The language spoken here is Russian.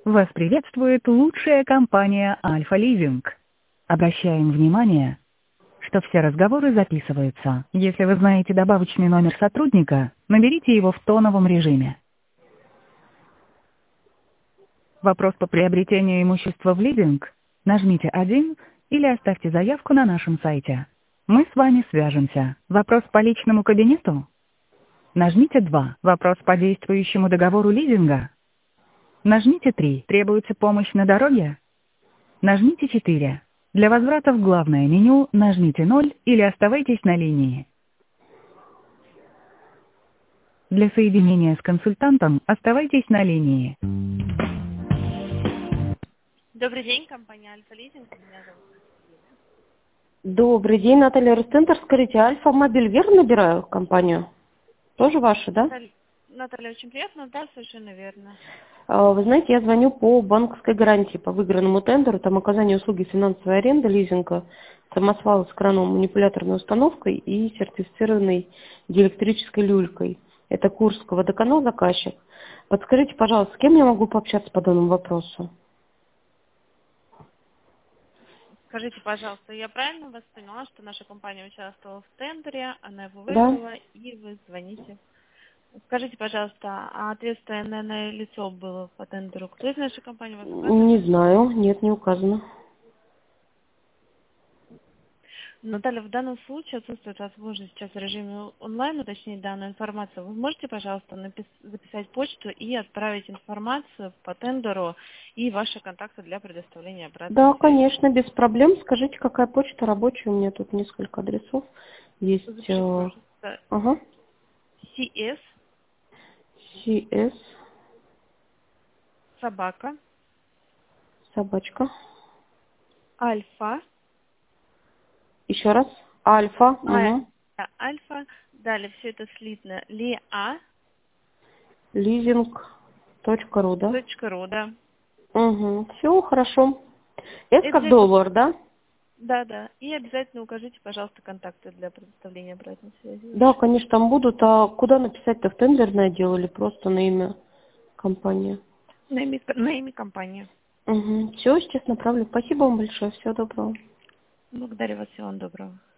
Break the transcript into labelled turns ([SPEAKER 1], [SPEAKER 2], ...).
[SPEAKER 1] Вас приветствует лучшая компания Альфа-Лизинг. Обращаем внимание, что все разговоры записываются. Если вы знаете добавочный номер сотрудника, наберите его в тоновом режиме. Вопрос по приобретению имущества в лизинг? Нажмите 1 или оставьте заявку на нашем сайте. Мы с вами свяжемся. Вопрос по личному кабинету? Нажмите 2. Вопрос по действующему договору лизинга? Нажмите 3. Требуется помощь на дороге? Нажмите 4. Для возврата в главное меню нажмите 0 или оставайтесь на линии. Для соединения с консультантом оставайтесь на линии.
[SPEAKER 2] Добрый день, компания Альфа-Лизинг. Меня зовут.
[SPEAKER 3] Добрый день, Наталья Ростентер. Скажите, Альфа-Мобиль, верно набираю компанию? Тоже ваша, да?
[SPEAKER 2] Наталья, очень приятно. Да, совершенно верно.
[SPEAKER 3] Вы знаете, я звоню по банковской гарантии, по выигранному тендеру. Там оказание услуги финансовой аренды, лизинга, самосвал с краном, манипуляторной установкой и сертифицированной диэлектрической люлькой. Это Курского водоканал заказчик. Подскажите, пожалуйста, с кем я могу пообщаться по данному вопросу?
[SPEAKER 2] Скажите, пожалуйста, я правильно вас поняла, что наша компания участвовала в тендере, она его
[SPEAKER 3] Да?
[SPEAKER 2] выиграла, и вы звоните? Скажите, пожалуйста, а ответственное лицо было по тендеру? Кто из нашей компании вас указывает?
[SPEAKER 3] Не знаю, нет, не указано.
[SPEAKER 2] Наталья, в данном случае отсутствует возможность сейчас в режиме онлайн уточнить данную информацию. Вы можете, пожалуйста, записать почту и отправить информацию по тендеру и ваши контакты для предоставления обратной
[SPEAKER 3] Да,
[SPEAKER 2] связи?
[SPEAKER 3] конечно, без проблем. Скажите, какая почта рабочая? У меня тут несколько адресов есть.
[SPEAKER 2] Запишите, пожалуйста,
[SPEAKER 3] Ага.
[SPEAKER 2] CS
[SPEAKER 3] CS,
[SPEAKER 2] собака
[SPEAKER 3] собачка.
[SPEAKER 2] альфа
[SPEAKER 3] Еще раз. Альфа. Угу.
[SPEAKER 2] альфа, далее все это слитно лиа
[SPEAKER 3] Лизинг.ру, да?
[SPEAKER 2] .ру, да.
[SPEAKER 3] Угу. Все, хорошо. Это
[SPEAKER 2] И
[SPEAKER 3] как
[SPEAKER 2] обязательно,
[SPEAKER 3] доллар, да?
[SPEAKER 2] да. И обязательно укажите, пожалуйста, контакты для предоставления обратной связи.
[SPEAKER 3] Да, конечно, там будут. А куда написать-то, в тендерное дело или просто на имя компании?
[SPEAKER 2] На имя компании.
[SPEAKER 3] Угу. Все, сейчас направлю. Спасибо вам большое. Всего доброго.
[SPEAKER 2] Благодарю вас, всего вам доброго.